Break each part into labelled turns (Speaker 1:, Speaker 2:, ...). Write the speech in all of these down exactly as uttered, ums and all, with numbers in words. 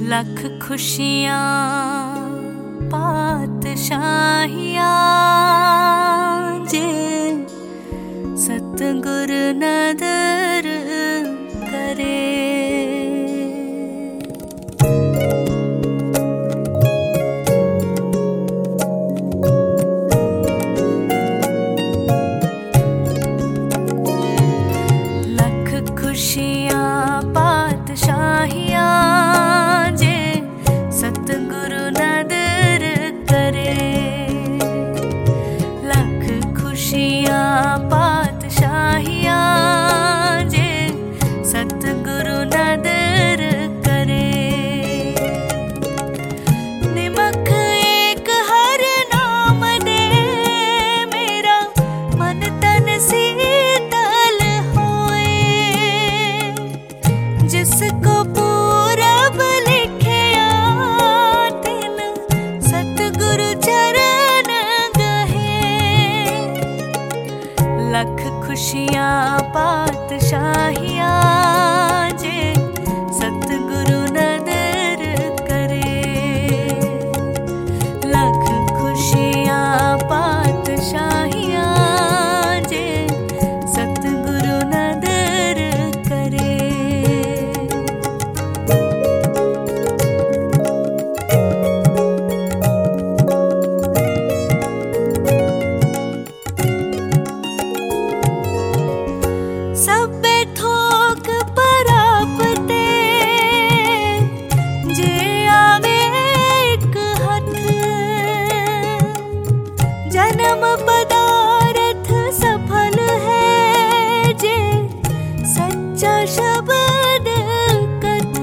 Speaker 1: लख खुशियाँ पातशाहियाँ जे सतगुरु नदर करे। लख खुशियाँ पातशाहियाँ जे सतगुरु नदर करे। लख खुशियाँ पातशाहियाँ जे सतगुरु नदर करे। निमख एक हर नाम दे मेरा मन तन शीतल होए। जिसको पूरब लिखिया तिन सतगुरु चरण गहे। लख खुशियाँ पातशाहियाँ जे सतगुरु नदर करे। लख खुशियाँ पातशाहियाँ जे सतगुरु नदर करे। सब्बे थोक परापते जे आवे एक हथ। जन्म पदार्थ सफल है जे सच्चा शब्द कथ।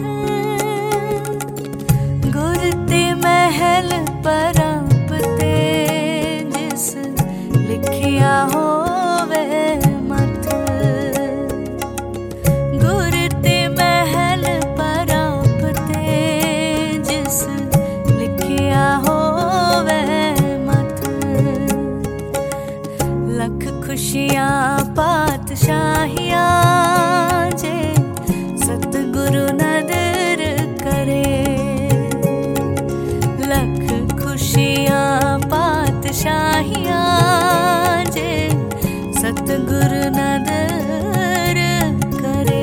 Speaker 1: गुर ते महल परापते जिस लिखिया होवे मथ। गुर ते महल परापते जिस लिखिया होवे मथ। लख खुशियाँ पातशाहियाँ जे सतगुरु नदर करे। लख खुशियाँ पातशाहियाँ जे सतगुरु नदर करे।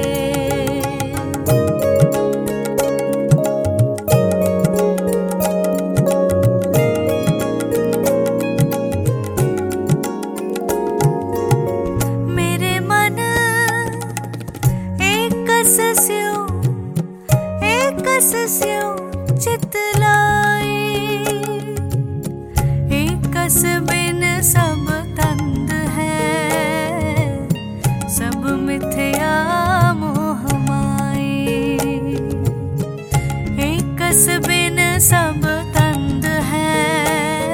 Speaker 1: मेरे मन एकस स्यो एकस स्यो चित लाई। एकस बिन सब तंद है सब मिथ्या मोह माई। एकस बिन सब तंद है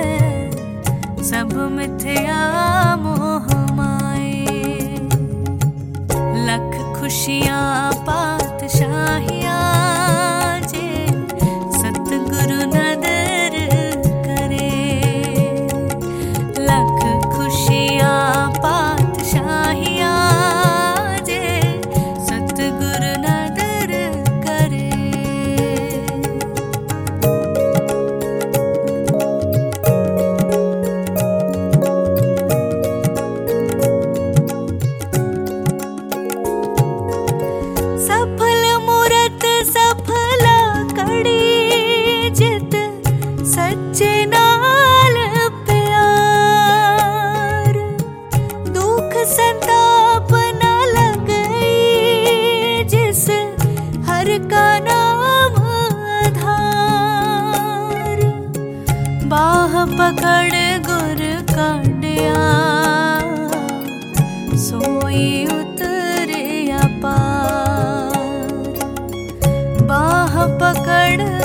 Speaker 1: सब मिथ्या मोह माई। लख खुशियाँ पातशाहियाँ जे सतगुरु नदर करे। लख खुशियाँ पातशाहियाँ जे सतगुरु नदर करे। सफल मूरत सफला कड़ी जित सच्चे नाल प्यार। दुख संताप न लगई जिस हर का नाम आधार। बाह पकड़ गुर काटिया सोई उतरिया पार। बाह पकड़